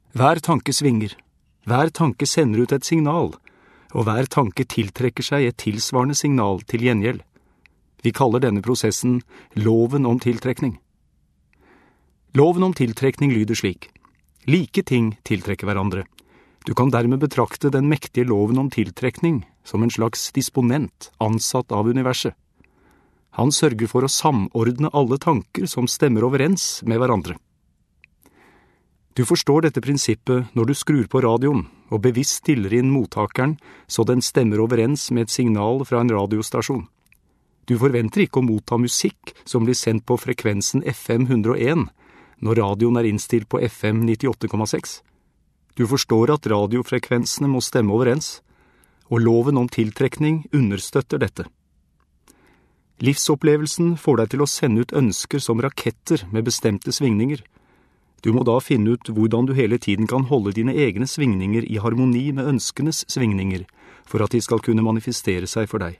Hver tanke svinger, hver tanke sender ut et signal, og hver tanke tiltrekker seg et tilsvarende signal til gjengjeld. Vi kaller denne prosessen loven om tiltrekning. Loven om tiltrekning lyder slik: like ting tiltrekker hverandre. Du kan dermed betrakte den mektige loven om tiltrekning som en slags disponent ansatt av universet. Han sørger for å samordne alle tanker som stemmer overens med hverandre. Du forstår dette prinsippet når du skrur på radioen og bevisst stiller inn mottakeren så den stemmer overens med et signal fra en radiostasjon. Du forventer ikke å motta musikk som blir sendt på frekvensen FM 101 når radioen er innstilt på FM 98,6. Du forstår at radiofrekvensene må stemme overens, og loven om tiltrekning understøtter dette. Livsopplevelsen får deg til å sende ut ønsker som raketter med bestemte svingninger. Du må da finne ut hvordan du hele tiden kan holde dine egne svingninger i harmoni med ønskenes svingninger, for at de skal kunne manifestere seg for deg.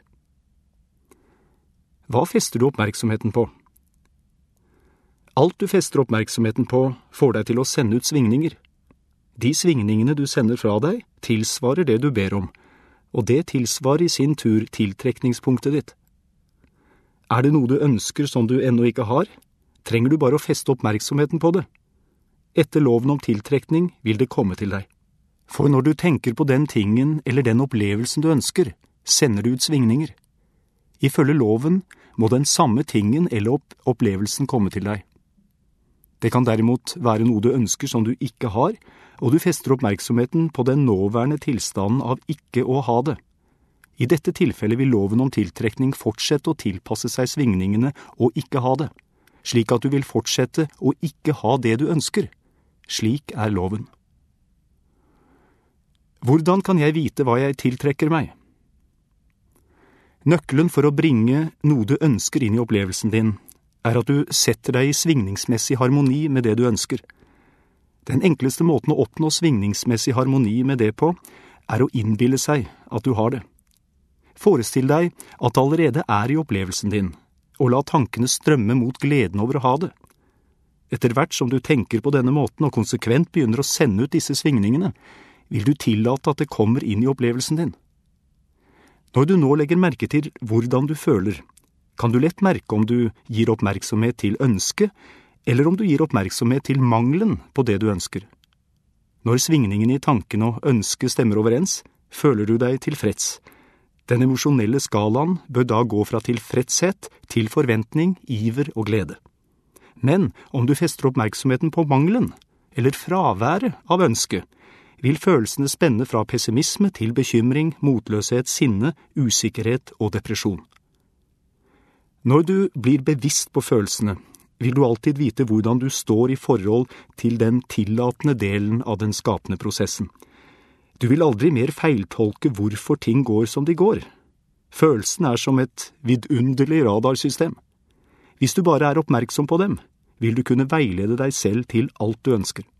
Hva fester du oppmerksomheten på? Alt du fester oppmerksomheten på, får deg til å sende ut svingninger. De svingningene du sender fra deg, tilsvarer det du ber om, og det tilsvarer i sin tur tiltrekningspunktet ditt. Er det noe du ønsker som du ennå ikke har, trenger du bare å feste oppmerksomheten på det. Etter loven om tiltrekning vil det komme til deg. For når du tenker på den tingen eller den opplevelsen du ønsker, sender du ut svingninger. Ifølge loven må den samme tingen eller opplevelsen komme til deg. Det kan derimot være noe du ønsker som du ikke har, og du fester oppmerksomheten på den nåværende tilstanden av ikke å ha det. I dette tilfellet vil loven om tiltrekning fortsette å tilpasse seg svingningene og ikke ha det, slik at du vil fortsette å ikke ha det du ønsker. Slik er loven. Hvordan kan jeg vite hva jeg tiltrekker meg? Nøkkelen for å bringe noe du ønsker inn i opplevelsen din, er at du setter deg i svingningsmessig harmoni med det du ønsker. Den enkleste måten å oppnå svingningsmessig harmoni med det på, er å innbille seg at du har det. Forestill deg at det allerede er i opplevelsen din, og la tankene strømme mot gleden over å ha det. Etter hvert som du tenker på denne måten og konsekvent begynner å sende ut disse svingningene, vil du tillate at det kommer inn i opplevelsen din. Når du nå legger merke til hvordan du føler, kan du lett merke om du gir oppmerksomhet til ønsket, eller om du gir oppmerksomhet til mangelen på det du ønsker. Når svingningen i tanken og ønsket stemmer overens, føler du deg tilfreds. Den emosjonelle skalaen bør da gå fra tilfredshet til forventning, iver og glede. Men om du fester oppmerksomheten på mangelen, eller fraværet av ønsket, vil følelsene spenne fra pessimisme til bekymring, motløshet, sinne, usikkerhet og depresjon. Når du blir bevisst på følelsene, vil du alltid vite hvordan du står i forhold til den tillatende delen av den skapende prosessen. Du vil aldri mer feiltolke hvorfor ting går som de går. Følelsene er som et vidunderlig radarsystem. Hvis du bare er oppmerksom på dem, vil du kunne veilede deg selv til alt du ønsker.